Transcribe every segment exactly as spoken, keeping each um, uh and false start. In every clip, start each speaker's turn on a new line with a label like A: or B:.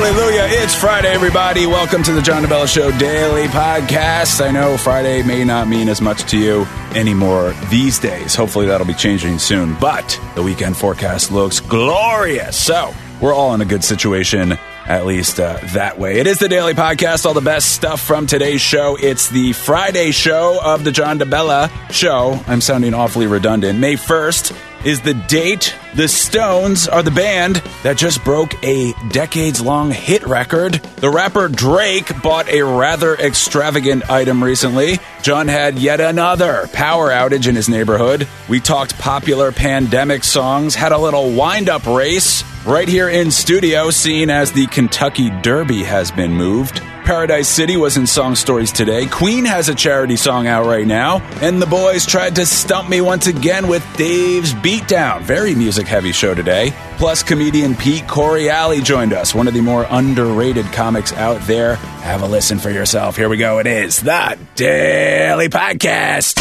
A: Hallelujah. It's Friday, everybody. Welcome to the John DeBella Show Daily Podcast. I know Friday may not mean as much to you anymore these days. Hopefully that'll be changing soon. But the weekend forecast looks glorious. So we're all in a good situation, at least uh, that way. It is the Daily Podcast, all the best stuff from today's show. It's the Friday show of the John DeBella Show. I'm sounding awfully redundant. May first is the date. The Stones are the band that just broke a decades-long hit record. The rapper Drake bought a rather extravagant item recently. John had yet another power outage in his neighborhood. We talked popular pandemic songs, had a little wind-up race right here in studio, seeing as the Kentucky Derby has been moved. Paradise City was in Song Stories today. Queen has a charity song out right now. And the boys tried to stump me once again with Dave's Beatdown. Very music-heavy show today. Plus, comedian Pete Coriali joined us, one of the more underrated comics out there. Have a listen for yourself. Here we go. It is the Daily Podcast.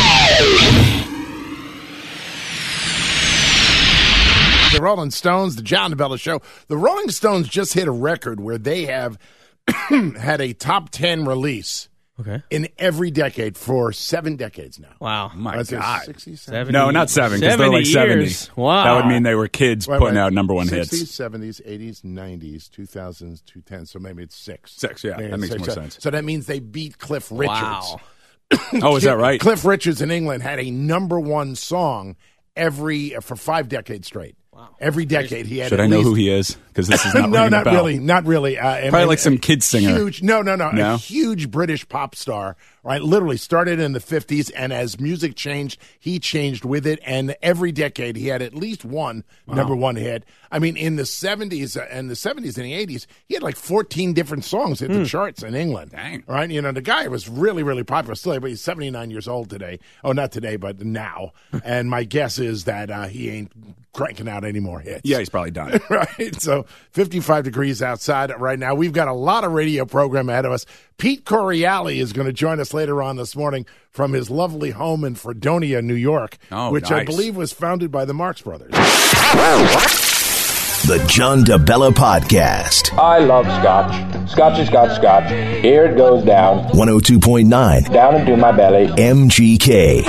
B: The Rolling Stones, the John DeBella Show. The Rolling Stones just hit a record where they have had a top ten release
C: okay.
B: in every decade for seven decades now.
C: Wow.
A: My
B: I'd say
A: God.
B: sixty,
C: seventy,
A: No, not seven, because they're like seventy.
C: Years. Wow.
A: That would mean they were kids
B: Wait,
A: putting
B: wait.
A: out number one
B: sixties,
A: hits.
B: seventies, eighties, nineties, two thousands, two tens, so maybe it's six.
A: Six, yeah,
B: Maybe
A: that
B: it's
A: makes
B: six.
A: more
B: So-
A: sense.
B: So that means they beat Cliff Richards.
C: Wow.
A: Oh, is that right?
B: Cliff Richards in England had a number one song every for five decades straight.
C: Wow.
B: Every decade he had.
A: Should
B: at
A: I know
B: least,
A: who he is? Because this is not
B: no,
A: ringing
B: not
A: a bell.
B: really, not really. Uh, and-
A: Probably
B: and-
A: like some kid singer.
B: Huge, no, no, no,
A: No?
B: a huge British pop star. Right, literally started in the fifties, and as music changed, he changed with it. And every decade, he had at least one
A: Wow.
B: number one hit. I mean, in the seventies and the seventies and the eighties, he had like fourteen different songs hit the charts in England.
A: Dang.
B: Right, you know, the guy was really, really popular still, but he's seventy-nine years old today. Oh, not today, but now. And my guess is that uh, he ain't cranking out any more hits.
A: Yeah, he's probably done.
B: Right. So fifty-five degrees outside right now. We've got a lot of radio program ahead of us. Pete Coriali is going to join us later on this morning from his lovely home in Fredonia, New York,
A: Oh,
B: which I
A: nice.
B: believe was founded by the Marx Brothers.
D: The John DeBella Podcast.
E: I love scotch. Scotch is got scotch. Here it goes down,
D: one oh two point nine
E: down into my belly.
D: M G K.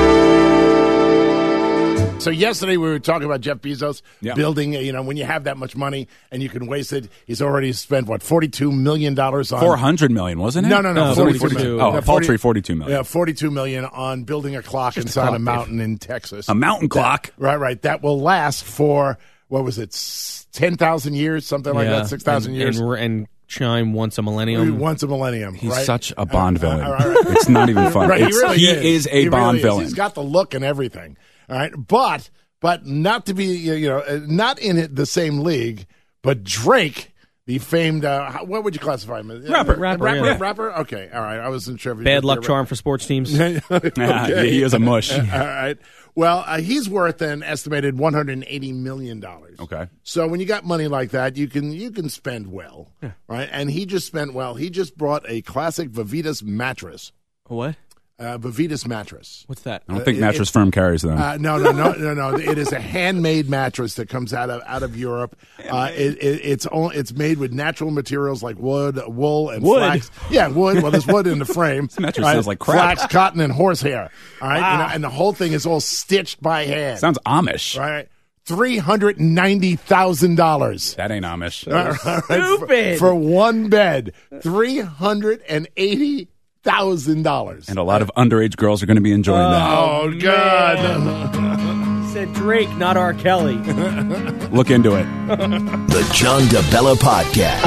B: So yesterday we were talking about Jeff Bezos
A: Yeah.
B: building, you know, when you have that much money and you can waste it, he's already spent, what, forty-two million dollars on...
A: Four hundred million, wasn't it?
B: No, no, no,
C: No,
B: forty-two
C: forty-two.
B: million.
A: Oh,
B: Yeah,
A: a paltry forty-two million.
B: Yeah, forty-two million on building a clock
C: Just a
B: inside a,
C: clock,
B: mountain in Texas.
A: A mountain clock.
B: Right, right. That will last for, what was it, ten thousand years, something like that, six thousand
C: and,
B: years.
C: And, and chime once a millennium.
B: Once a millennium.
A: He's
B: right?
A: such a Bond
B: Uh,
A: villain.
B: all right, all right.
A: It's not even funny.
B: Right, he
A: It's-
B: really
A: he
B: is.
A: is a
B: He
A: Bond
B: really is.
A: villain.
B: He's got the look and everything. All right, but but not to be you know uh, not in it, the same league. But Drake, the famed uh, how- what would you classify him as?
C: Rapper.
B: Uh,
C: Rapper,
B: rapper,
C: yeah.
B: rapper. Okay, all right. I wasn't sure. If he
C: Bad
B: was
C: luck
B: a
C: charm for sports teams.
B: rapper.
A: Yeah,
B: Okay.
A: he is a mush.
B: All right. Well, uh, he's worth an estimated one hundred eighty million dollars.
A: Okay.
B: So when you got money like that, you can you can spend well, right? And he just spent well. He just brought a classic Vivitas mattress.
C: What?
B: Uh, Vivitas mattress.
C: What's that?
A: I don't think
B: it-
A: Mattress
B: it-
A: Firm carries them.
B: Uh, no, no, no, no, no. It is a handmade mattress that comes out of out of Europe. Uh, it, it, it's all, it's made with natural materials like wood, wool, and
C: Wood?
B: flax. Yeah, wood. Well, there's wood in the frame.
A: This mattress sounds like crap.
B: Flax, cotton, and horsehair. All right, you know, and the whole thing is all stitched by hand.
A: Sounds Amish.
B: right. Three hundred ninety thousand dollars.
A: That ain't Amish.
C: Stupid.
B: For one bed, three hundred and eighty thousand dollars.
A: And a lot of underage girls are going to be enjoying that.
B: Oh God!
C: Said Drake, not R. Kelly.
A: Look into it.
D: The John DeBella Podcast.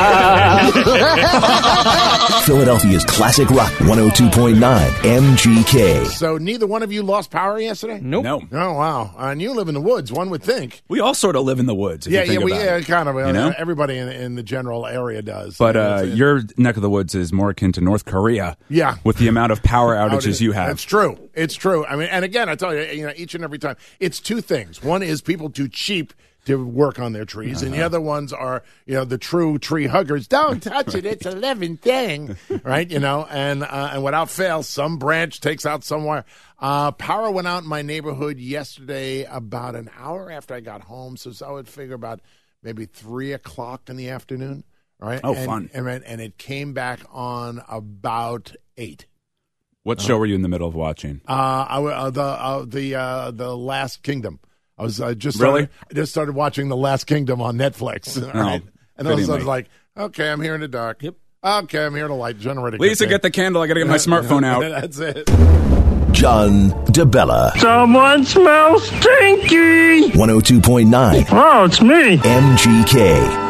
D: Philadelphia's classic rock one oh two point nine M G K.
B: So neither one of you lost power yesterday?
C: Nope.
A: No.
B: Oh wow! Uh, and you live in the woods. One would think.
A: We all sort of live in the woods. If
B: Yeah,
A: you think
B: yeah, we
A: about
B: yeah,
A: it.
B: kind of. Uh,
A: You know?
B: Everybody in, in the general area does.
A: But
B: Uh,
A: uh,
B: it's-
A: your neck of the woods is more akin to North Korea.
B: Yeah.
A: With the amount of power outages you have.
B: It's true. It's true. I mean, and again, I tell you, you know, each and every time, it's two things. One is people too cheap to work on their trees, and the other ones are, you know, the true tree huggers. Don't touch it; it's a living thing, right? You know, and uh, and without fail, some branch takes out somewhere. Uh, power went out in my neighborhood yesterday about an hour after I got home, so I would figure about maybe three o'clock in the afternoon. Right?
A: Oh,
B: and,
A: fun.
B: And, and it came back on about eight.
A: What show were you in the middle of watching?
B: Uh, I, w- uh, the uh, the uh, the Last Kingdom. I was uh, just
A: Really?
B: started, I just started watching the Last Kingdom on Netflix.
A: Oh,
B: Right? And all of a
A: fitting
B: sudden,
A: late.
B: like, okay, I'm here in the dark.
C: Yep.
B: Okay, I'm here to light generate.
A: Lisa, get the candle. I got to get my smartphone out.
B: That's it.
D: John DeBella.
F: Someone smells stinky.
D: one oh two point nine
F: Oh, it's me.
D: M G K.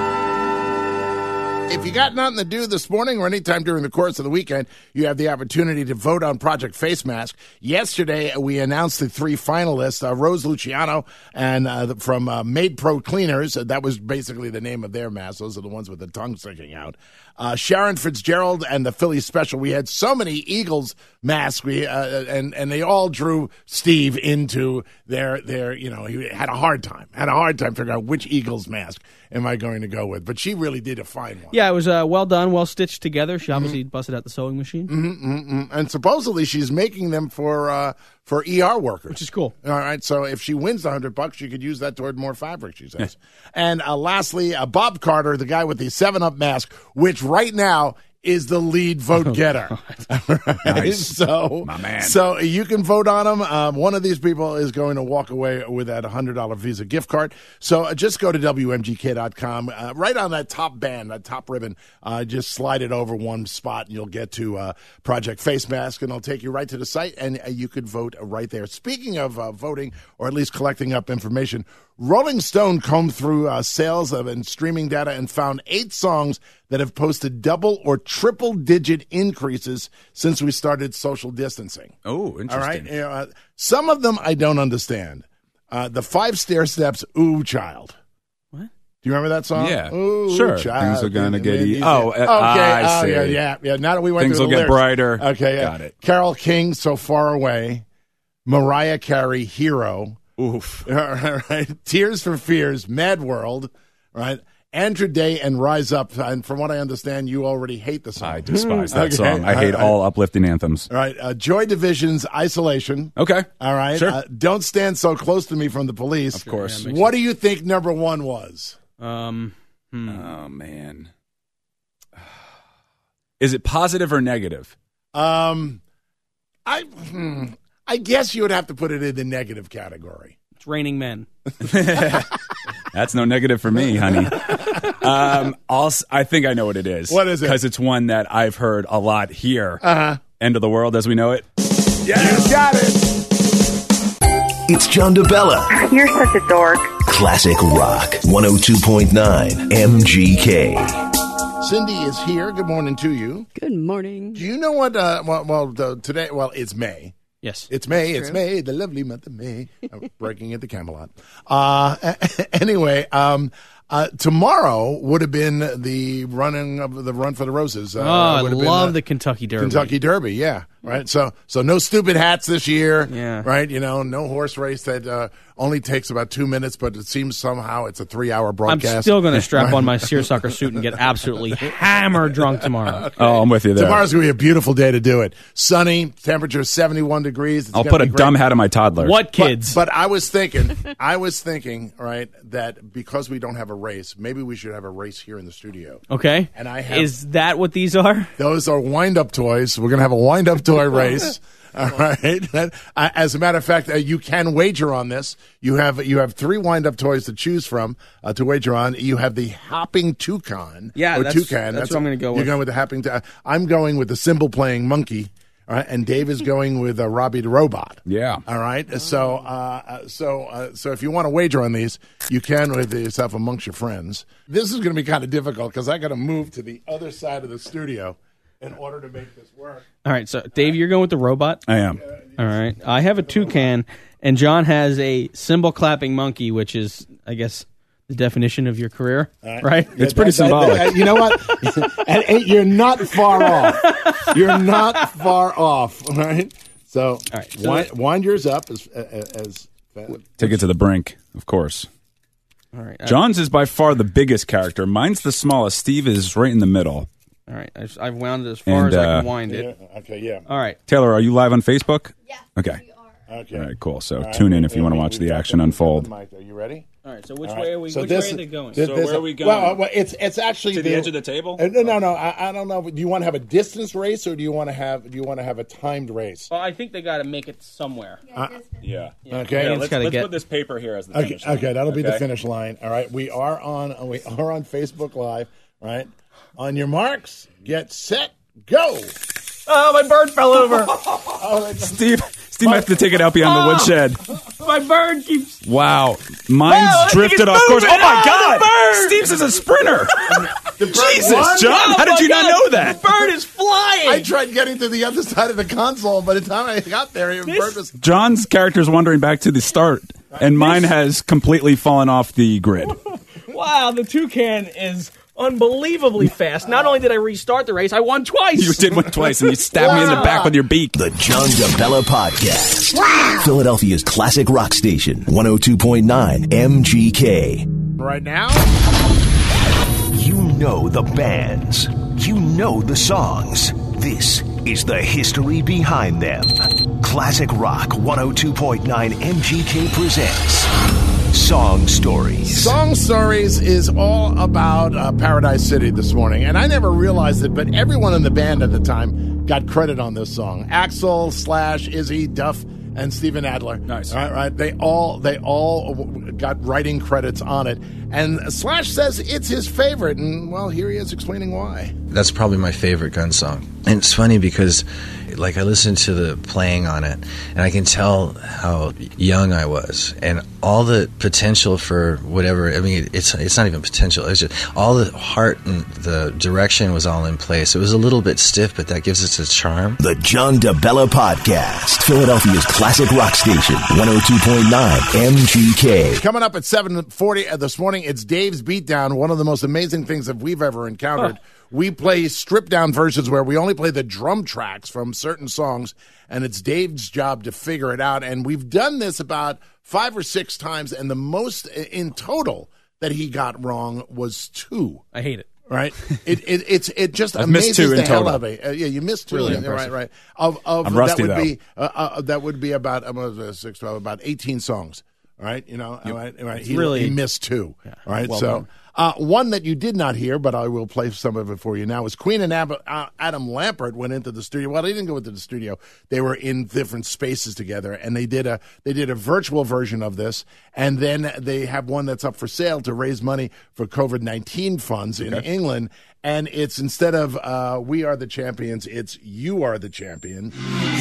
B: If you got nothing to do this morning or anytime during the course of the weekend, you have the opportunity to vote on Project Face Mask. Yesterday, we announced the three finalists, uh, Rose Luciano and uh, the, from uh, Made Pro Cleaners. Uh, that was basically the name of their mask. Those are the ones with the tongue sticking out. Uh, Sharon Fitzgerald and the Philly Special. We had so many Eagles masks, we uh, and and they all drew Steve into their their. You know, he had a hard time, had a hard time figuring out which Eagles mask am I going to go with. But she really did a fine one.
C: Yeah, it was uh, well done, well stitched together. She obviously mm-hmm. busted out the sewing machine.
B: Mm-hmm, mm-hmm. And supposedly she's making them for uh, for E R workers.
C: Which is cool.
B: All right, so if she wins the hundred bucks, she could use that toward more fabric, she says. And uh, lastly, uh, Bob Carter, the guy with the seven up mask, which right now is the lead vote getter. Right?
A: Nice.
B: So,
A: My man.
B: So you can vote on him. Um, one of these people is going to walk away with that one hundred dollars Visa gift card. So uh, just go to W M G K dot com. Uh, right on that top band, that top ribbon, uh, just slide it over one spot and you'll get to uh, Project Face Mask, and it'll take you right to the site, and uh, you could vote right there. Speaking of uh, voting, or at least collecting up information, Rolling Stone combed through uh, sales of and streaming data and found eight songs that have posted double or triple digit increases since we started social distancing.
A: Oh, interesting.
B: All right. You know, uh, some of them I don't understand. Uh, the Five Stair Steps, Ooh Child.
C: What?
B: Do you remember that song?
A: Yeah.
B: Ooh,
A: Sure.
B: Child.
A: Things are gonna get
B: easy.
A: e- Oh, uh,
B: okay.
A: I
B: oh,
A: see.
B: yeah, yeah, yeah. Now that we went
A: Things
B: through
A: will
B: the
A: get
B: lyrics.
A: brighter.
B: Okay. Yeah.
A: Got it.
B: Carole King, So Far Away. Mariah Carey, Hero.
A: Oof.
B: All right. Tears for Fears, Mad World, right? Andrew Day and Rise Up. And from what I understand, you already hate the song.
A: I despise that
B: Okay.
A: song. I hate
B: I- I-
A: all uplifting anthems.
B: All right. Uh, Joy Division's Isolation.
A: Okay.
B: All right.
A: Sure.
B: Uh, Don't Stand So Close to Me from the Police.
A: Of course.
C: Yeah, makes
B: What do you think number one was?
C: Um, hmm.
A: Oh, man. Is it positive or negative?
B: Um, I, hmm, I guess you would have to put it in the negative category.
C: It's Raining Men.
A: That's no negative for me, honey. um, I'll, s- I think I know what it is.
B: What is it?
A: Because it's one that I've heard a lot here.
B: Uh-huh.
A: End of the world as we know it.
B: Yeah. You got it.
D: It's John DeBella.
G: You're such a dork.
D: Classic Rock. one oh two point nine M G K.
B: Cindy is here. Good morning to you.
G: Good morning.
B: Do you know what, uh, well, well uh, today, well, it's May.
C: Yes.
B: It's May. It's May, the lovely month of May. I'm breaking at the Camelot. Uh, anyway, um, uh, tomorrow would have been the running of the Run for the Roses. Uh,
C: oh, I
B: would have been
C: love the Kentucky Derby.
B: Kentucky Derby, yeah, right. So, so no stupid hats this year,
C: Yeah.
B: right? You know, no horse race that uh, only takes about two minutes, but it seems somehow it's a three-hour
C: I'm
B: broadcast.
C: still going to strap on my seersucker suit and get absolutely hammered drunk tomorrow.
A: Oh, I'm with you there.
B: Tomorrow's gonna be a beautiful day to do it. Sunny, temperature seventy-one degrees. It's
A: I'll
B: gonna
A: put a
B: be great.
A: dumb hat on my toddler.
C: What
B: But,
C: kids?
B: but I was thinking, I was thinking, right, that because we don't have a race, maybe we should have a race here in the studio.
C: okay.
B: And I have-
C: Is that what these are?
B: Those are wind-up toys. We're going to have a wind-up toy race. All right. That- uh, As a matter of fact, uh, you can wager on this. You have you have three wind-up toys to choose from uh, to wager on. You have the hopping toucan.
C: Yeah,
B: or
C: that's-
B: toucan.
C: that's what I'm gonna go
B: You're
C: with.
B: going with the hopping. T- I'm going with the cymbal-playing monkey. All right, and Dave is going with uh, Robbie the robot.
A: Yeah.
B: All right. So, uh, uh, so, uh, so if you want to wager on these, you can with yourself amongst your friends. This is going to be kind of difficult because I got to move to the other side of the studio in order to make this work.
C: All right. So, Dave, you're going with the robot?
A: I am.
C: All right. I have a toucan, and John has a cymbal clapping monkey, which is, I guess, the definition of your career, right?
A: It's pretty symbolic.
B: Uh, you know what? At eight, you're not far off. You're not far off. All right. So,
C: All right, so
B: wind,
C: that-
B: wind yours up as as. as
A: Take it to the brink, of course.
C: All right.
A: John's is by far the biggest character. Mine's the smallest. Steve is right in the middle.
C: All right. I've, I've wound it as far
A: And,
C: as I
A: uh,
C: can wind it.
B: yeah, okay. Yeah.
C: All right.
A: Taylor, are you live on Facebook?
H: Yeah.
A: Okay.
H: We are.
B: Okay.
A: All right, cool. So
B: All right,
A: tune in
B: we-
A: if you want to
B: we-
A: watch
B: we've
A: the
B: got
A: action
B: we've got the
A: unfold.
B: mic. Are you ready?
C: All right, so which
B: All
C: way
B: right.
C: are we?
B: So
C: which
B: this
C: way are
B: is-
C: they going?
B: this-
A: So
B: this-
A: where are we going?
B: Well, well, it's it's actually
A: To the edge of the table?
B: Uh, no, no, no. I, I don't know. Do you want to have a distance race, or do you want to have do you want to have a timed race?
C: Well, I think they got to make it somewhere.
A: Yeah.
B: Okay.
A: Yeah,
C: It's
A: let's
C: gotta
A: let's
C: get-
A: put this paper here as the
B: Okay,
A: finish line.
B: okay, that'll be the
A: Okay?
B: finish line. All right, we are on we are on Facebook Live. Right, on your marks, get set, go.
C: Oh, my bird fell over.
A: Steve, Steve might have to take it out beyond the woodshed.
C: My bird keeps.
A: Wow. Mine's
C: Wow, I think
A: drifted
C: it's
A: off course.
C: moving.
A: Oh, my
C: Ah,
A: God.
C: the bird.
A: Steve's is a sprinter. Jesus,
B: won?
A: John. How did
C: Oh,
A: you
C: my
A: not
C: God,
A: know that?
C: The bird is flying.
B: I tried getting to the other side of the console. By the time I got there, it
C: This-
B: was
A: John's character's wandering back to the start, and mine has completely fallen off the grid.
C: Wow, the toucan is unbelievably fast. Not only did I restart the race, I won twice.
A: You did one twice, and you stabbed me in the back with your beak.
D: The John DeBella Podcast. Philadelphia's classic rock station, one oh two point nine M G K.
B: right now.
G: You know the bands. You know the songs. This is the history behind them. Classic Rock one oh two point nine M G K presents Song Stories.
B: Song Stories is all about uh, Paradise City this morning, and I never realized it, but everyone in the band at the time got credit on this song. Axl, Slash, Izzy, Duff, and Steven Adler.
A: Nice.
B: All right, right. They all they all got writing credits on it, and Slash says it's his favorite, and well, here he is explaining why.
H: That's probably my favorite Gun song. And it's funny because, like, I listened to the playing on it, and I can tell how young I was, and all the potential for whatever. I mean, it's it's not even potential. It's just all the heart and the direction was all in place. It was a little bit stiff, but that gives it its charm.
D: The John DeBella Podcast. Philadelphia's classic rock station, one oh two point nine M G K.
B: Coming up at seven forty this morning, it's Dave's Beatdown, one of the most amazing things that we've ever encountered. We play stripped-down versions where we only play the drum tracks from certain songs, and it's Dave's job to figure it out. And we've done this about five or six times, and the most in total that he got wrong was two.
C: I hate it.
B: Right, it it it's it just
A: I've missed
B: amazes
A: two in
B: the hell
A: total.
B: out of me. Uh, yeah, you missed two.
C: Really
B: Yeah,
C: impressive.
B: right, right. Of of
A: I'm rusty,
B: that would
A: though.
B: be uh, uh, that would be about um, uh, six, twelve, about eighteen songs. Right, you know, all right, all right. He,
C: really-
B: he missed two. All right,
C: well
B: so
C: done.
B: uh, one that you did not hear, but I will play some of it for you now. Is Queen and Ab- uh, Adam Lampert went into the studio. Well, they didn't go into the studio; they were in different spaces together, and they did a they did a virtual version of this, and then they have one that's up for sale to raise money for COVID nineteen funds in England. And it's instead of uh, "We Are the Champions," it's "You Are the Champion."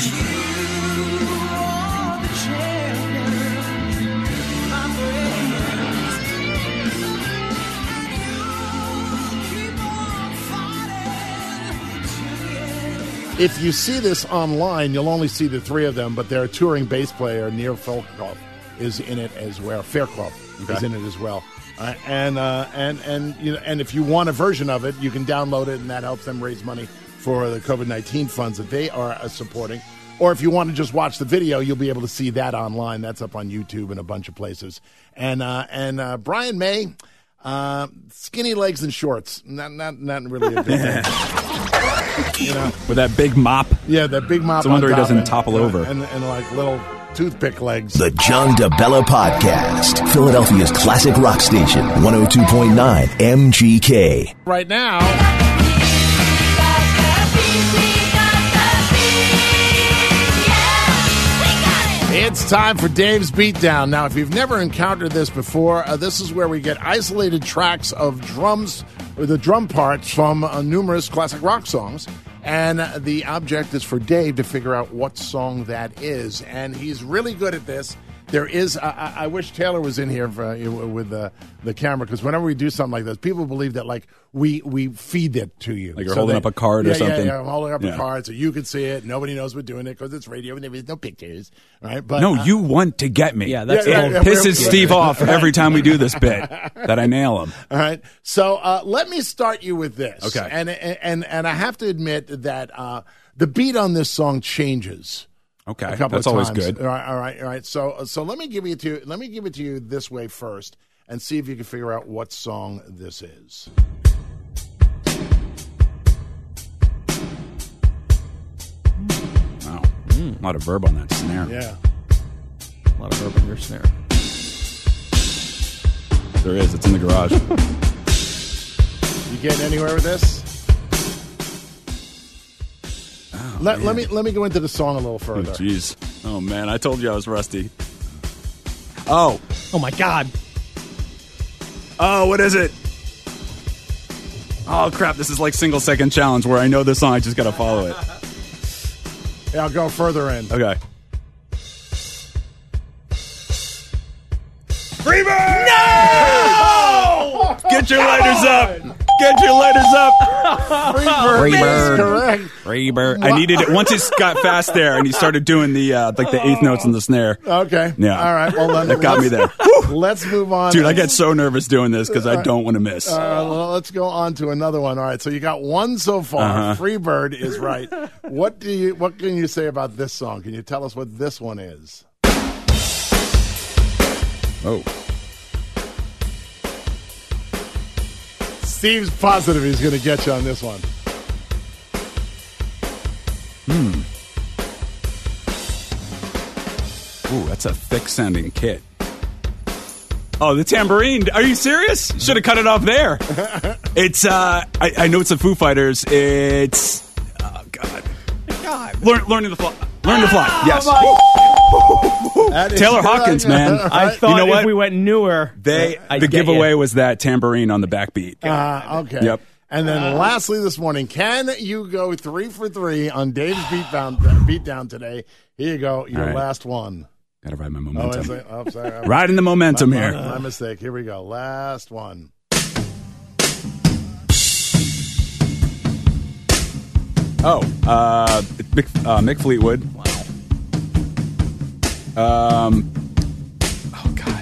B: If you see this online, you'll only see the three of them, but their touring bass player, Neil Fairclough, is in it as well. Fairclough is in it as well. Uh, and uh, and and you know, and if you want a version of it, you can download it, and that helps them raise money for the COVID nineteen funds that they are uh, supporting. Or if you want to just watch the video, you'll be able to see that online. That's up on YouTube and a bunch of places. And uh, and uh, Brian May, uh, skinny legs and shorts, not not not really a big thing. You know.
A: With that big mop.
B: Yeah, that big mop.
A: It's a wonder
B: on
A: he
B: top
A: doesn't
B: and-
A: topple over.
B: And, and like little toothpick legs.
D: The John DeBella Podcast. Philadelphia's classic rock station, one oh two point nine M G K.
B: Right now, it's time for Dave's Beatdown. Now, if you've never encountered this before, uh, this is where we get isolated tracks of drums, or the drum parts from uh, numerous classic rock songs. And uh, the object is for Dave to figure out what song that is. And he's really good at this. There is, I, I I wish Taylor was in here for, uh, with the, the camera, because whenever we do something like this, people believe that like we we feed it to you.
A: Like you're holding up a card or
B: yeah,
A: something.
B: Yeah, yeah, I'm holding up
A: Yeah.
B: a card so you can see it. Nobody knows we're doing it because it's radio and there's no pictures. Right? But
A: No,
B: uh,
A: you want to get me.
C: Yeah, that's
A: it
B: yeah, yeah,
A: pisses
B: we're-
A: Steve off every time we do this bit that I nail him.
B: All right. So uh, let me start you with this.
A: Okay.
B: And and and I have to admit that uh, the beat on this song changes.
A: Okay,
B: A couple
A: that's
B: of
A: always
B: times.
A: good.
B: All right, all right, all right. So so let me give you to let me give it to you this way first, and see if you can figure out what song this is.
A: Wow, a lot of verb on that snare.
B: Yeah.
C: A lot of verb in your snare.
A: There is. It's in the garage.
B: You getting anywhere with this?
A: Oh,
B: let,
A: man.
B: let me let me go into the song a little further.
A: Jeez. Oh, oh, man. I told you I was rusty. Oh.
C: Oh, my God.
A: Oh, what is it? Oh, crap. This is like single second challenge where I know this song. I just got to follow it.
B: Yeah, I'll go further in.
A: Okay. Freebird! No! Get your lighters up. Get your lighters up.
B: Freebird.
A: Freebird.
B: Correct.
A: Freebird. I needed it once it got fast there, and he started doing the uh, like the eighth notes in the snare.
B: Okay.
A: Yeah.
B: All right. Well, then
A: That got me there.
B: Let's move on.
A: Dude, I get so nervous doing this because I don't want to miss.
B: Uh, well, let's go on to another one. All right, so you got one so far.
A: Uh-huh.
B: Freebird is right. What do you? What can you say about this song? Can you tell us what this one is?
A: Oh.
B: Steve's positive he's going to get you on this one.
A: Hmm. Ooh, that's a thick-sounding kit. Oh, the tambourine. Are you serious? Should have cut it off there. It's, uh, I, I know it's the Foo Fighters. It's, oh, God. God. Learn, learning to fly. Learn to fly. Yes.
B: That is
A: Taylor
B: correct.
A: Hawkins, man.
C: I thought
A: You know
C: if
A: what?
C: we went newer,
A: They
C: I'd
A: the
C: get
A: giveaway
C: you.
A: was that tambourine on the backbeat.
B: Uh, okay.
A: Yep.
B: And then lastly this morning, can you go three for three on Dave's beatdown, beatdown today? Here you go, your
A: All right.
B: last one.
A: Gotta ride my
B: Oh,
A: momentum.
B: is it? Oh, sorry.
A: Riding the momentum
B: my,
A: here.
B: My, my mistake. Here we go. Last one.
A: Oh, uh, Mick, uh, Mick Fleetwood. Wow. Um, oh, God.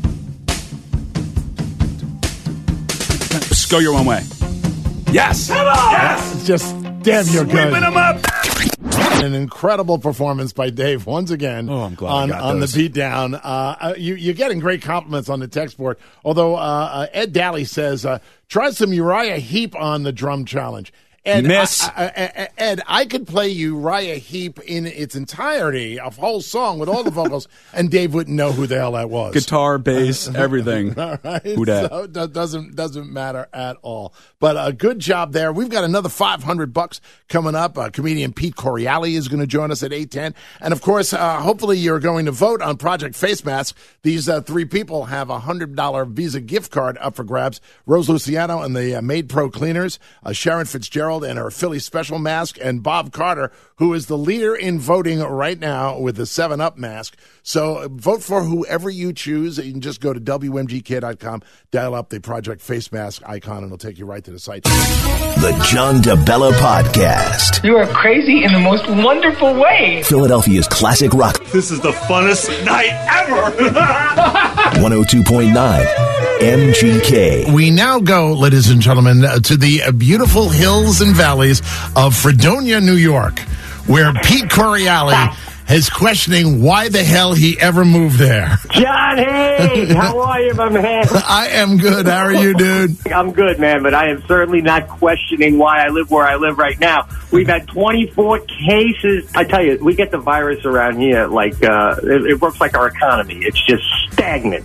A: Just go your one way. Yes! Come on! Yes!
B: Just, damn, you're good.
A: Sweeping them up!
B: An incredible performance by Dave once again.
A: Oh, I'm glad I
B: on,
A: got
B: on
A: those.
B: the beatdown. Uh, uh, you, you're getting great compliments on the text board. Although uh, uh, Ed Daly says, uh, try some Uriah Heep on the drum challenge. Ed,
A: Miss.
B: I, I, I, Ed, I could play Uriah Heep in its entirety, a whole song with all the vocals, and Dave wouldn't know who the hell that was.
A: Guitar, bass, everything.
B: All right.
A: Who dat?
B: So it do- doesn't doesn't matter at all. But a good job there. We've got another five hundred bucks coming up. Uh, comedian Pete Coriali is going to join us at eight ten. And of course, uh, hopefully you're going to vote on Project Face Mask. These uh, three people have a one hundred dollars Visa gift card up for grabs. Rose Luciano and the uh, Made Pro Cleaners, uh, Sharon Fitzgerald and her Philly Special Mask, and Bob Carter, who is the leader in voting right now with the seven up mask. So uh, vote for whoever you choose. You can just go to W M G K dot com, dial up the Project Face Mask icon, and it'll take you right to the site.
D: The John DeBella Podcast.
I: You are crazy in the most wonderful way.
D: Philadelphia's classic rock.
F: This is the funnest night ever.
D: one oh two point nine M G K.
B: We now go, ladies and gentlemen, uh, to the uh, beautiful hills and valleys of Fredonia, New York, where Pete Coriali is questioning why the hell he ever moved there.
F: John, hey, how are you, my man?
B: I am good. How are you, dude?
F: I'm good, man, but I am certainly not questioning why I live where I live right now. We've had twenty-four cases. I tell you, we get the virus around here like uh, it, it works like our economy. It's just stagnant.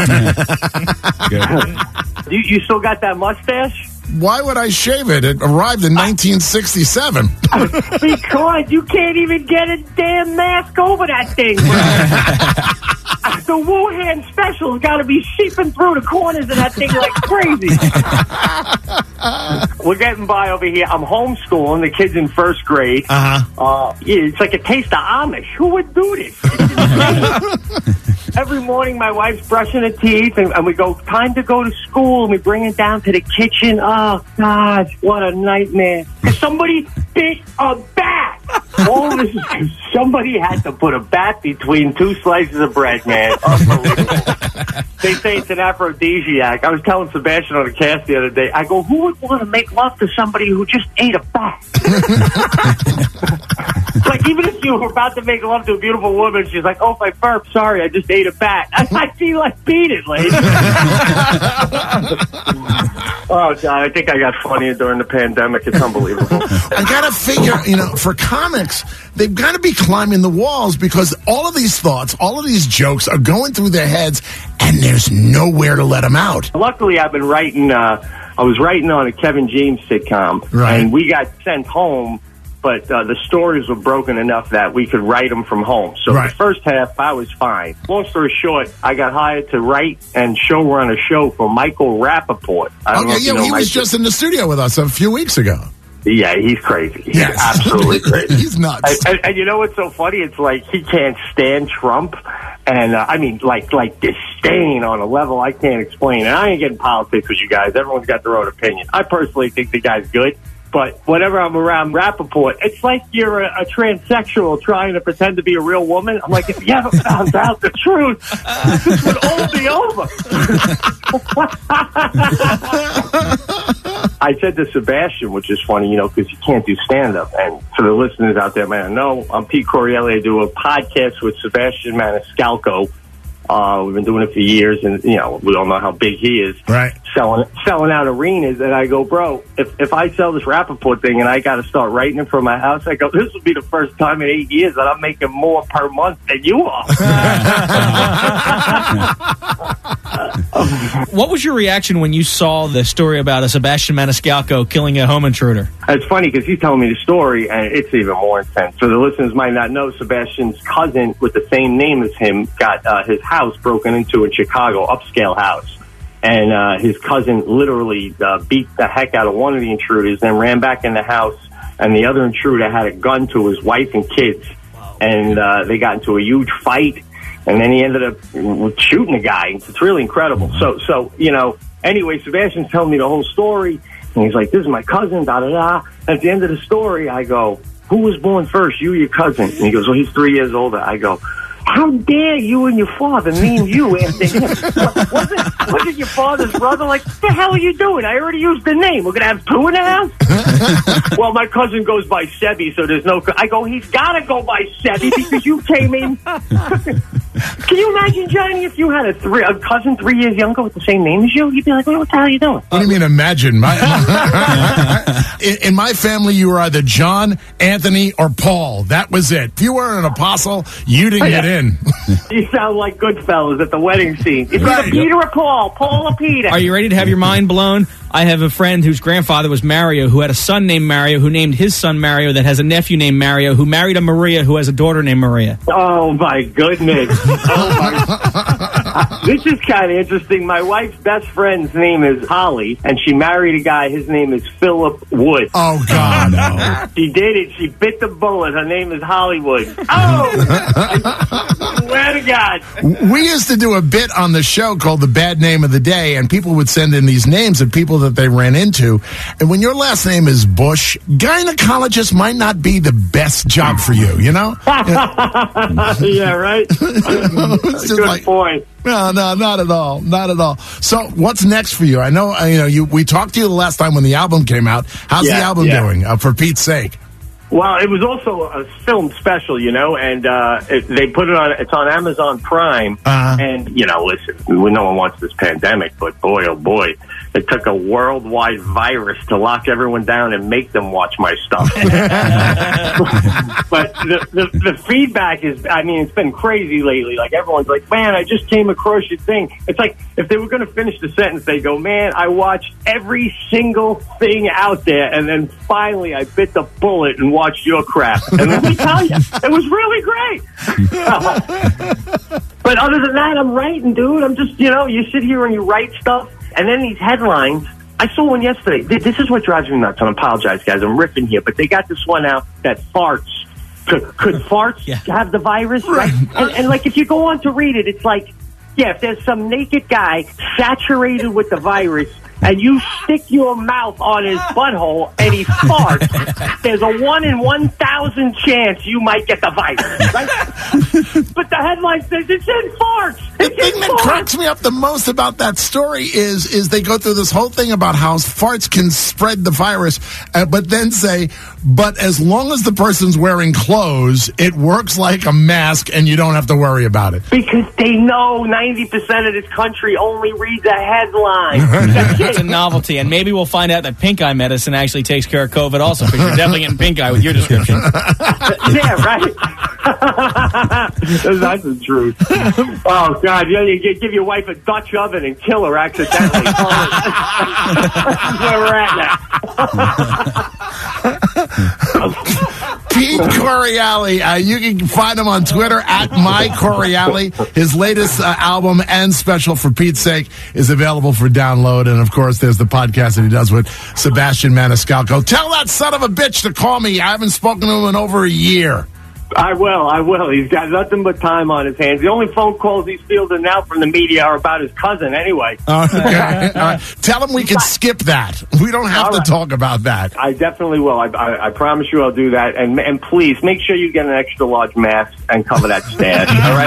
F: you, you still got that mustache?
B: Why would I shave it? It arrived in nineteen sixty-seven.
F: Because you can't even get a damn mask over that thing. The Wuhan special's got to be seeping through the corners of that thing like crazy. We're getting by over here. I'm homeschooling. The kid's in first grade.
B: Uh-huh.
F: Uh, yeah, it's like a taste of Amish. Who would do this? Every morning, my wife's brushing her teeth, and, and we go, time to go to school, and we bring it down to the kitchen. Oh, God, what a nightmare. Somebody bit a bat. All this is somebody had to put a bat between two slices of bread, man. Unbelievable. They say it's an aphrodisiac. I was telling Sebastian on the cast the other day, I go, who would want to make love to somebody who just ate a bat? Like, even if you were about to make love to a beautiful woman, she's like, oh, if I burp, sorry, I just ate a bat. I feel like beat it, lady. Oh, God, I think I got funnier during the pandemic. It's unbelievable.
B: I got to figure, you know, for comics, they've got to be climbing the walls because all of these thoughts, all of these jokes are going through their heads, and and there's nowhere to let him out.
F: Luckily, I've been writing, uh, I was writing on a Kevin James sitcom,
B: Right.
F: and we got sent home, but uh, the stories were broken enough that we could write them from home. So
B: Right.
F: the first half, I was fine. Long story short, I got hired to write and showrun a show for Michael Rappaport. I don't know
B: Okay,
F: if
B: yeah,
F: you know
B: he was
F: Michael.
B: just in the studio with us a few weeks ago.
F: Yeah, he's crazy. He's
B: Yes.
F: absolutely crazy.
B: He's nuts.
F: And, and, and you know what's so funny? It's like he can't stand Trump. And, uh, I mean, like, like disdain on a level I can't explain. And I ain't getting politics with you guys. Everyone's got their own opinion. I personally think the guy's good. But whenever I'm around Rappaport, it's like you're a, a transsexual trying to pretend to be a real woman. I'm like, if you haven't found out the truth, this would all be over. I said to Sebastian, which is funny, you know, because you can't do stand-up. And for the listeners out there, man, no, I'm Pete Corielli. I do a podcast with Sebastian Maniscalco. Uh, we've been doing it for years, and, you know, we all know how big he is.
B: Right.
F: Selling selling out arenas, and I go, bro, if, if I sell this Rappaport thing and I got to start writing it from my house, I go, this will be the first time in eight years that I'm making more per month than you are.
J: What was your reaction when you saw the story about a Sebastian Maniscalco killing a home intruder?
F: It's funny because he's telling me the story, and it's even more intense. So the listeners might not know, Sebastian's cousin with the same name as him got uh, his house broken into in Chicago, upscale house. And uh, his cousin literally uh, beat the heck out of one of the intruders, then ran back in the house, and the other intruder had a gun to his wife and kids. And uh, they got into a huge fight, and then he ended up shooting the guy. It's really incredible. So, so you know, anyway, Sebastian's telling me the whole story, and he's like, this is my cousin, da-da-da. At the end of the story, I go, who was born first, you or your cousin? And he goes, well, he's three years older. I go, how dare you and your father name you after him? wasn't, wasn't your father's brother? Like, what the hell are you doing? I already used the name. We're going to have two in the house? Well, my cousin goes by Sebi, so there's no... I go, he's got to go by Sebi because you came in... Can you imagine, Johnny, if you had a three a cousin three years younger with the same name as you? You'd be like, well, what the hell are you doing?
B: What do you mean imagine? My, in, in my family, you were either John, Anthony, or Paul. That was it. If you weren't an apostle, you didn't get in.
F: You sound like Goodfellas at the wedding scene. It's
B: Right.
F: either Peter or Paul. Paul or Peter.
J: Are you ready to have your mind blown? I have a friend whose grandfather was Mario, who had a son named Mario, who named his son Mario, that has a nephew named Mario, who married a Maria, who has a daughter named Maria.
F: Oh, my goodness. Oh, my. This is kind of interesting. My wife's best friend's name is Holly, and she married a guy. His name is Philip Wood.
B: Oh, God, no.
F: She did it. She bit the bullet. Her name is Hollywood. Oh! Swear to God.
B: We used to do a bit on the show called The Bad Name of the Day, and people would send in these names of people that they ran into. And when your last name is Bush, gynecologist might not be the best job for you, you know?
F: Yeah, right?
B: It's just
F: Good
B: like,
F: point.
B: no, no, not at all. Not at all. So what's next for you? I know, uh, you know, you we talked to you the last time when the album came out. How's
F: Yeah,
B: the album
F: yeah.
B: doing, uh, for Pete's sake?
F: Well, it was also a film special, you know, and uh, it, they put it on, it's on Amazon Prime.
B: Uh-huh.
F: And, you know, listen, we, no one wants this pandemic, but boy, oh boy, it took a worldwide virus to lock everyone down and make them watch my stuff. But the, the, the feedback is, I mean, it's been crazy lately. Like, everyone's like, man, I just came across your thing. It's like, if they were going to finish the sentence, they go, man, I watched every single thing out there, and then finally I bit the bullet and watched your crap. And let me tell you, it was really great. But other than that, I'm writing, dude. I'm just, you know, you sit here and you write stuff, and then these headlines. I saw one yesterday. This is what drives me nuts. I apologize, guys. I'm riffing here, but they got this one out that farts. Could, could farts
J: Yeah.
F: have the virus? Right? And, and, like, if you go on to read it, it's like, yeah, if there's some naked guy saturated with the virus, and you stick your mouth on his butthole and he farts, there's a one in one thousand chance you might get the virus, right? But the headline says it's in farts.
B: The
F: It's
B: thing
F: in
B: that
F: farts.
B: cracks me up the most about that story is is they go through this whole thing about how farts can spread the virus, uh, but then say, but as long as the person's wearing clothes, it works like a mask and you don't have to worry about it.
F: Because they know ninety percent of this country only reads a headline. That's
J: It's a
F: it.
J: novelty, and maybe we'll find out that pink eye medicine actually takes care of COVID also, because you're definitely getting pink eye with your description.
F: Yeah, right. That's the truth. Oh, God. You, know, you give your wife a Dutch oven and kill her accidentally. That's where we're at now.
B: Pete Coriale, uh, you can find him on Twitter at My Coriale. His latest uh, album and special, For Pete's Sake, is available for download. And, of course, there's the podcast that he does with Sebastian Maniscalco. Tell that son of a bitch to call me. I haven't spoken to him in over a year.
F: I will, I will. He's got nothing but time on his hands. The only phone calls he's fielding now from the media are about his cousin anyway.
B: Okay. All right. Tell him we can skip that. We don't have
F: All
B: to
F: right.
B: talk about that.
F: I definitely will. I, I, I promise you I'll do that. And and please, make sure you get an extra large mask and cover that stash.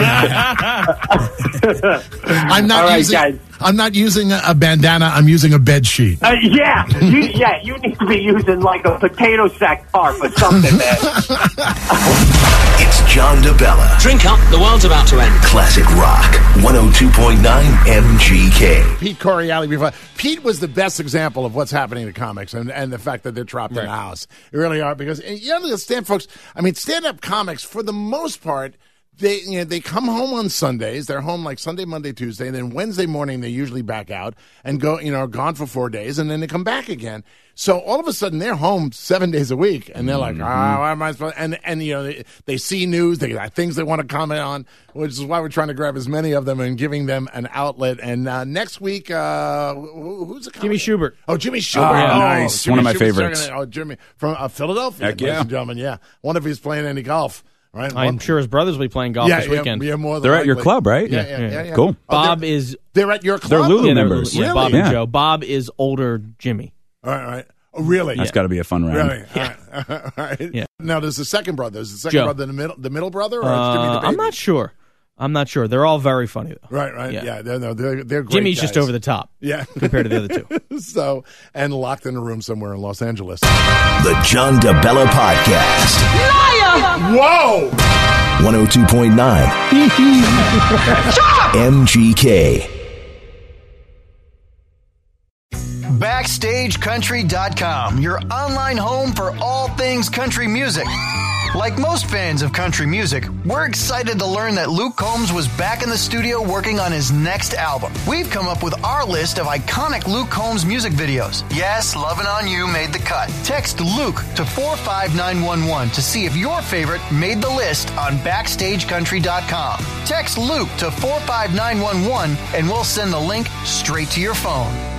F: All right?
B: I'm not
F: All right,
B: using
F: guys.
B: I'm not using a, a bandana. I'm using a bed sheet.
F: Uh, yeah, you, yeah, you need to be using like a potato sack tarp or something, man.
G: It's John DeBella.
K: Drink up, the world's about to end.
G: Classic Rock, one oh two point nine M G K.
B: Pete Coriale. Before Pete was the best example of what's happening to comics and, and the fact that they're trapped in the house. They really are, because you understand, folks. I mean, stand-up comics for the most part. They you know, they come home on Sundays. They're home like Sunday, Monday, Tuesday, and then Wednesday morning they usually back out and go, you know, gone for four days, and then they come back again. So all of a sudden they're home seven days a week, and they're like, ah, why am I supposed? And and you know they, they see news, they got things they want to comment on, which is why we're trying to grab as many of them and giving them an outlet. And uh, next week, uh, who, who's the comic?
C: Jimmy Schubert.
B: Oh, Jimmy Schubert.
A: Oh,
B: Oh,
A: nice.
B: Jimmy
A: One of my
B: Schubert's
A: favorites.
B: gonna- oh, Jimmy from uh, Philadelphia,
A: Heck
B: ladies
A: yeah.
B: and gentlemen. Yeah, one of he's playing any golf. Right?
C: I'm
B: One-
C: sure his brothers will be playing golf
B: yeah,
C: this
B: yeah,
C: weekend.
B: Yeah, more than
A: They're at your
B: likely.
A: club, right?
B: Yeah,
A: Yeah.
B: yeah, yeah. yeah.
A: Cool.
B: Oh,
C: Bob
B: they're,
C: is
B: they're at your club.
A: They're Lulu
C: yeah, they're-
A: members.
C: Yeah,
B: Really?
C: Bob and
A: Yeah.
C: Joe. Bob is older Jimmy.
B: All right, all right. Oh, really?
A: That's got to be a fun round.
B: Really? Yeah. All right. All right.
C: Yeah.
B: Now, there's the second brother. Is the second
C: Joe.
B: brother the middle, the middle brother, or
C: Uh,
B: is Jimmy the baby?
C: I'm not sure. I'm not sure. They're all very funny though.
B: Right, right.
C: Yeah.
B: Yeah, they're, no, they're, they're great
C: Jimmy's just
B: guys.
C: over the top.
B: Yeah.
C: compared to the other two.
B: So, and locked in a room somewhere in Los Angeles.
G: The John DeBella Podcast.
B: Whoa!
G: one oh two point nine M G K.
L: Backstage Country dot com, your online home for all things country music. Like most fans of country music, we're excited to learn that Luke Combs was back in the studio working on his next album. We've come up with our list of iconic Luke Combs music videos. Yes, Lovin' On You made the cut. Text Luke to four five nine one one to see if your favorite made the list on Backstage Country dot com. Text Luke to four five nine one one and we'll send the link straight to your phone.